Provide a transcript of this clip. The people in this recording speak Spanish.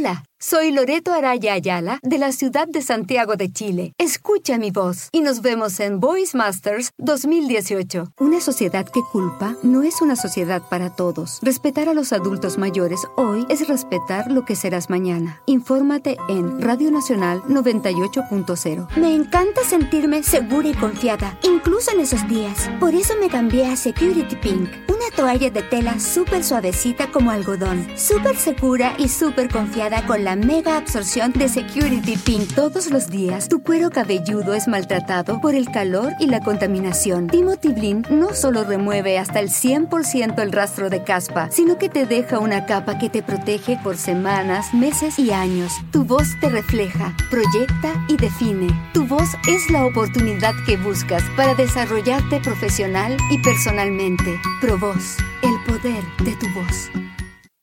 Hola, soy Loreto Araya Ayala de la ciudad de Santiago de Chile. Escucha mi voz y nos vemos en Voice Masters 2018. Una sociedad que culpa no es una sociedad para todos. Respetar a los adultos mayores hoy es respetar lo que serás mañana. Infórmate en Radio Nacional 98.0. Me encanta sentirme segura y confiada, incluso en esos días. Por eso me cambié a Security Pink, una toalla de tela súper suavecita como algodón, súper segura y súper confiada con la mega absorción de Security Pink. Todos los días, tu cuero cabelludo es maltratado por el calor y la contaminación. Timothy Blend no solo remueve hasta el 100% el rastro de caspa, sino que te deja una capa que te protege por semanas, meses y años. Tu voz te refleja, proyecta y define. Tu voz es la oportunidad que buscas para desarrollarte profesional y personalmente. ProVoz, el poder de tu voz.